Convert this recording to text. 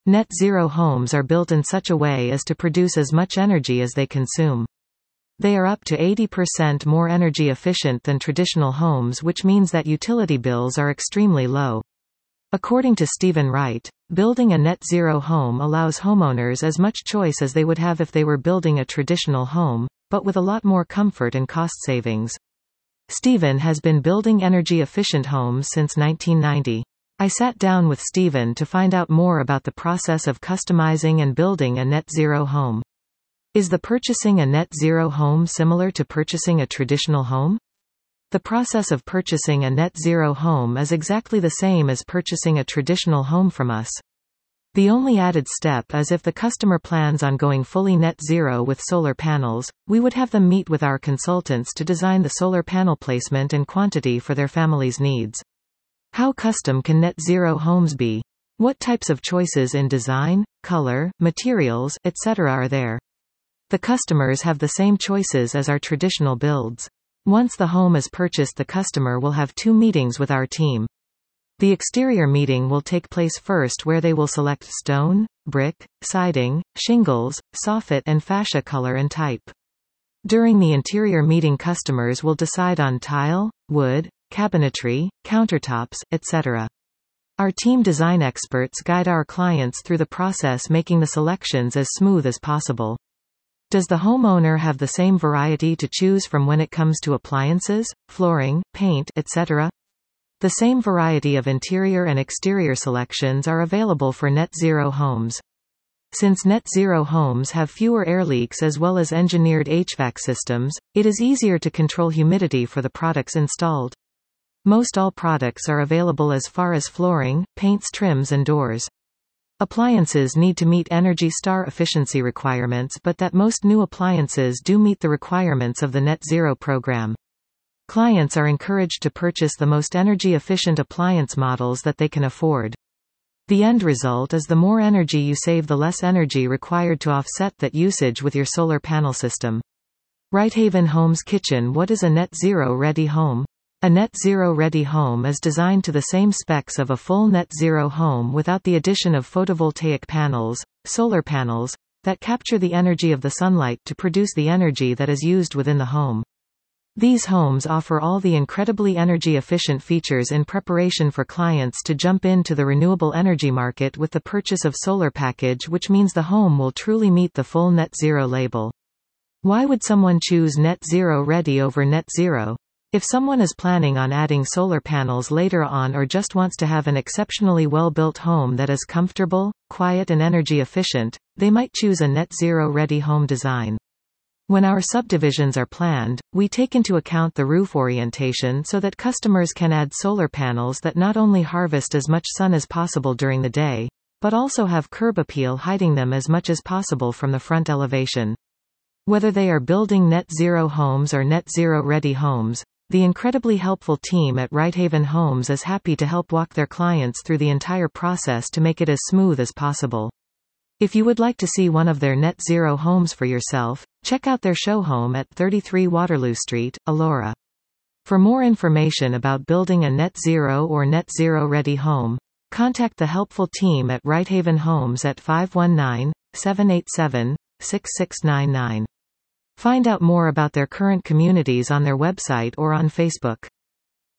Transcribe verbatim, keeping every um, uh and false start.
Net zero homes are built in such a way as to produce as much energy as they consume. They are up to eighty percent more energy efficient than traditional homes, which means that utility bills are extremely low. According to Stephen Wright, building a net zero home allows homeowners as much choice as they would have if they were building a traditional home, but with a lot more comfort and cost savings. Stephen has been building energy-efficient homes since nineteen ninety. I sat down with Stephen to find out more about the process of customizing and building a net zero home. Is the purchasing a net zero home similar to purchasing a traditional home? The process of purchasing a net zero home is exactly the same as purchasing a traditional home from us. The only added step is if the customer plans on going fully net zero with solar panels, we would have them meet with our consultants to design the solar panel placement and quantity for their family's needs. How custom can net zero homes be? What types of choices in design, color, materials, et cetera are there? The customers have the same choices as our traditional builds. Once the home is purchased, the customer will have two meetings with our team. The exterior meeting will take place first, where they will select stone, brick, siding, shingles, soffit and fascia color and type. During the interior meeting, customers will decide on tile, wood, cabinetry, countertops, et cetera. Our team design experts guide our clients through the process, making the selections as smooth as possible. Does the homeowner have the same variety to choose from when it comes to appliances, flooring, paint, et cetera? The same variety of interior and exterior selections are available for net zero homes. Since net zero homes have fewer air leaks as well as engineered H V A C systems, it is easier to control humidity for the products installed. Most all products are available as far as flooring, paints, trims and doors. Appliances need to meet Energy Star efficiency requirements, but that most new appliances do meet the requirements of the Net Zero program. Clients are encouraged to purchase the most energy-efficient appliance models that they can afford. The end result is the more energy you save, the less energy required to offset that usage with your solar panel system. Righthaven Homes Kitchen. What is a net zero ready home? A net zero ready home is designed to the same specs of a full net zero home without the addition of photovoltaic panels, solar panels, that capture the energy of the sunlight to produce the energy that is used within the home. These homes offer all the incredibly energy-efficient features in preparation for clients to jump into the renewable energy market with the purchase of solar package, which means the home will truly meet the full net zero label. Why would someone choose net zero ready over net zero? If someone is planning on adding solar panels later on or just wants to have an exceptionally well-built home that is comfortable, quiet and energy efficient, they might choose a net zero ready home design. When our subdivisions are planned, we take into account the roof orientation so that customers can add solar panels that not only harvest as much sun as possible during the day, but also have curb appeal, hiding them as much as possible from the front elevation. Whether they are building net zero homes or net zero ready homes, the incredibly helpful team at Righthaven Homes is happy to help walk their clients through the entire process to make it as smooth as possible. If you would like to see one of their net zero homes for yourself, check out their show home at thirty-three Waterloo Street, Elora. For more information about building a net zero or net zero ready home, contact the helpful team at Righthaven Homes at five one nine, seven eight seven, six six nine nine. Find out more about their current communities on their website or on Facebook.